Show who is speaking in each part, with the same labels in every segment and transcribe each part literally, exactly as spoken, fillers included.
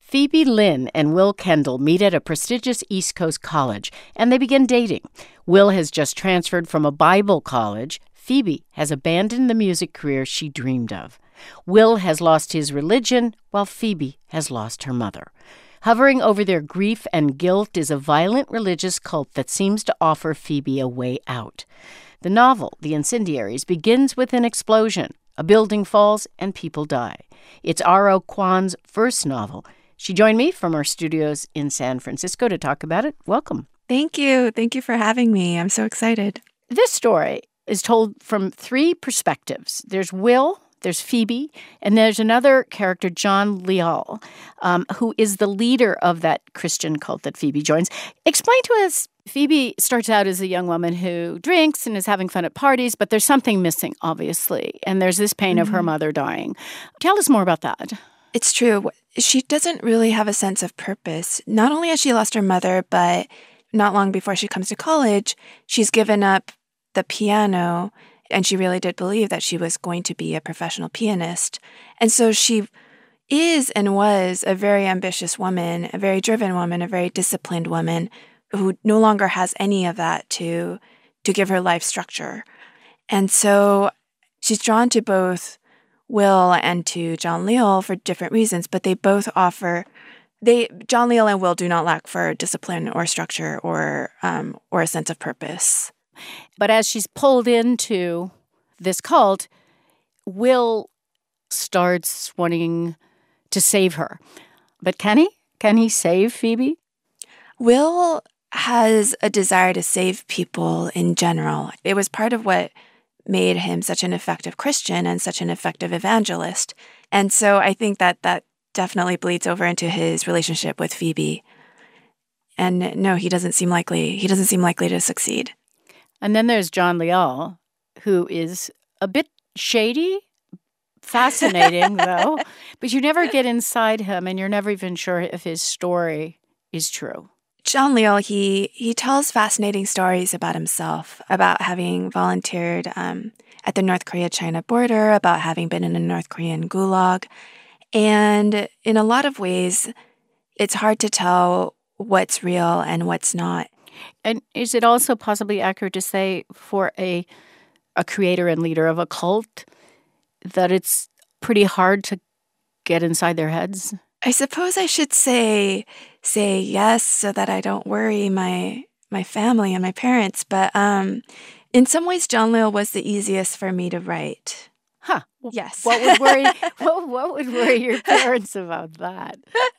Speaker 1: Phoebe Lynn and Will Kendall meet at a prestigious East Coast college, and they begin dating. Will has just transferred from a Bible college. Phoebe has abandoned the music career she dreamed of. Will has lost his religion, while Phoebe has lost her mother. Hovering over their grief and guilt is a violent religious cult that seems to offer Phoebe a way out. The novel, The Incendiaries, begins with an explosion. A building falls and people die. It's R O Kwon's first novel. She joined me from our studios in San Francisco to talk about it. Welcome.
Speaker 2: Thank you. Thank you for having me. I'm so excited.
Speaker 1: This story is told from three perspectives. There's Will, there's Phoebe, and there's another character, John Leal, um, who is the leader of that Christian cult that Phoebe joins. Explain to us, Phoebe starts out as a young woman who drinks and is having fun at parties, but there's something missing, obviously, and there's this pain mm-hmm. of her mother dying. Tell us more about that.
Speaker 2: It's true. She doesn't really have a sense of purpose. Not only has she lost her mother, but not long before she comes to college, she's given up the piano, and she really did believe that she was going to be a professional pianist. And so she is and was a very ambitious woman, a very driven woman, a very disciplined woman who no longer has any of that to, to give her life structure. And so she's drawn to both Will and to John Leal for different reasons, but they both offer they John Leal and Will do not lack for discipline or structure or um, or a sense of purpose.
Speaker 1: But as she's pulled into this cult, Will starts wanting to save her. But can he? Can he save Phoebe?
Speaker 2: Will has a desire to save people in general. It was part of what made him such an effective Christian and such an effective evangelist. And so I think that that definitely bleeds over into his relationship with Phoebe. And no, he doesn't seem likely, he doesn't seem likely to succeed.
Speaker 1: And then there's John Leal, who is a bit shady, fascinating, though. But you never get inside him, and you're never even sure if his story is true.
Speaker 2: John Leal, he he tells fascinating stories about himself, about having volunteered um, at the North Korea-China border, about having been in a North Korean gulag. And in a lot of ways, it's hard to tell what's real and what's not.
Speaker 1: And is it also possibly accurate to say for a a creator and leader of a cult that it's pretty hard to get inside their heads?
Speaker 2: I suppose I should say say yes so that I don't worry my my family and my parents. But um, in some ways, John Leal was the easiest for me to write.
Speaker 1: Huh.
Speaker 2: Yes.
Speaker 1: What would worry what, what would worry your parents about that?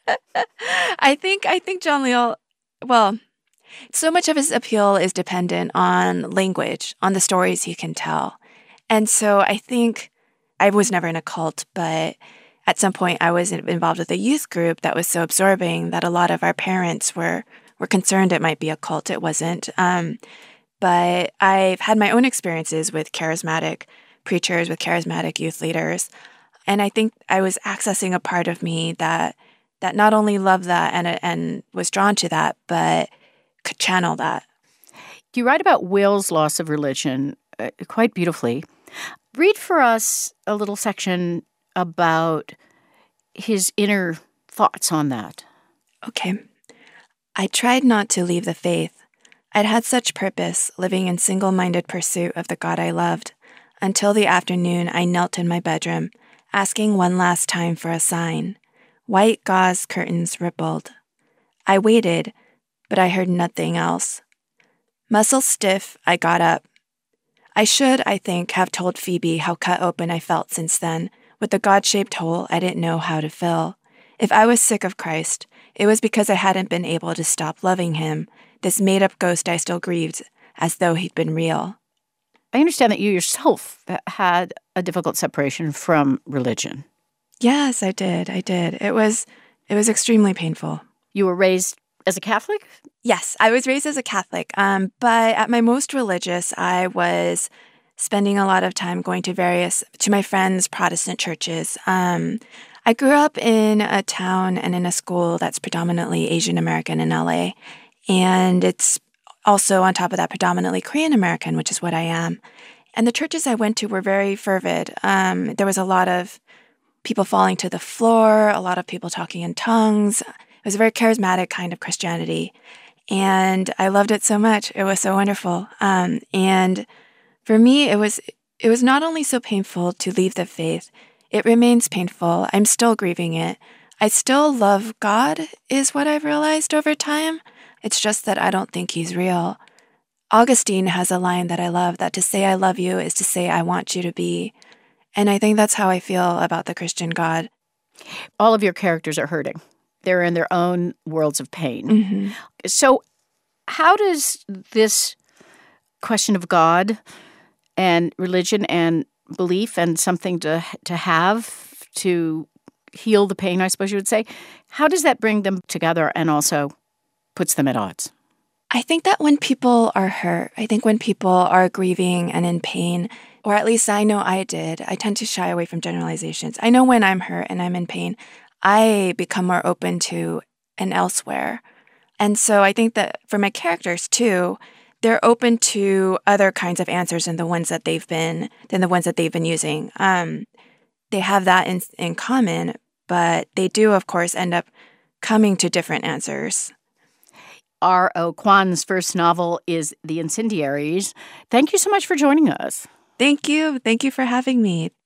Speaker 2: I think I think John Leal, well, so much of his appeal is dependent on language, on the stories he can tell. And so I think I was never in a cult, but at some point I was involved with a youth group that was so absorbing that a lot of our parents were were concerned it might be a cult. It wasn't. Um, but I've had my own experiences with charismatic preachers, with charismatic youth leaders. And I think I was accessing a part of me that that not only loved that and and was drawn to that, but could channel that.
Speaker 1: You write about Will's loss of religion uh, quite beautifully. Read for us a little section about his inner thoughts on that.
Speaker 2: Okay. I tried not to leave the faith. I'd had such purpose, living in single-minded pursuit of the God I loved, until the afternoon I knelt in my bedroom, asking one last time for a sign. White gauze curtains rippled. I waited, but I heard nothing else. Muscle stiff, I got up. I should, I think, have told Phoebe how cut open I felt since then, with the God-shaped hole I didn't know how to fill. If I was sick of Christ, it was because I hadn't been able to stop loving him, this made-up ghost I still grieved, as though he'd been real.
Speaker 1: I understand that you yourself had a difficult separation from religion.
Speaker 2: Yes, I did. I did. It was, it was extremely painful.
Speaker 1: You were raised as a Catholic?
Speaker 2: Yes, I was raised as a Catholic, um, but at my most religious, I was spending a lot of time going to various, to my friends' Protestant churches. Um, I grew up in a town and in a school that's predominantly Asian American in L A, and it's also, on top of that, predominantly Korean American, which is what I am. And the churches I went to were very fervid. Um, there was a lot of people falling to the floor, a lot of people talking in tongues. It was a very charismatic kind of Christianity. And I loved it so much. It was so wonderful. Um, and for me, it was it was not only so painful to leave the faith, it remains painful. I'm still grieving it. I still love God, is what I've realized over time. It's just that I don't think he's real. Augustine has a line that I love, that to say I love you is to say I want you to be. And I think that's how I feel about the Christian God.
Speaker 1: All of your characters are hurting. They're in their own worlds of pain.
Speaker 2: Mm-hmm.
Speaker 1: So how does this question of God and religion and belief and something to to have to heal the pain, I suppose you would say, how does that bring them together and also puts them at odds?
Speaker 2: I think that when people are hurt, I think when people are grieving and in pain, or at least I know I did, I tend to shy away from generalizations. I know when I'm hurt and I'm in pain, I become more open to an elsewhere. And so I think that for my characters too, they're open to other kinds of answers than the ones that they've been than the ones that they've been using. Um, they have that in in common, but they do, of course, end up coming to different answers.
Speaker 1: R O. Kwon's first novel is The Incendiaries. Thank you so much for joining us.
Speaker 2: Thank you. Thank you for having me.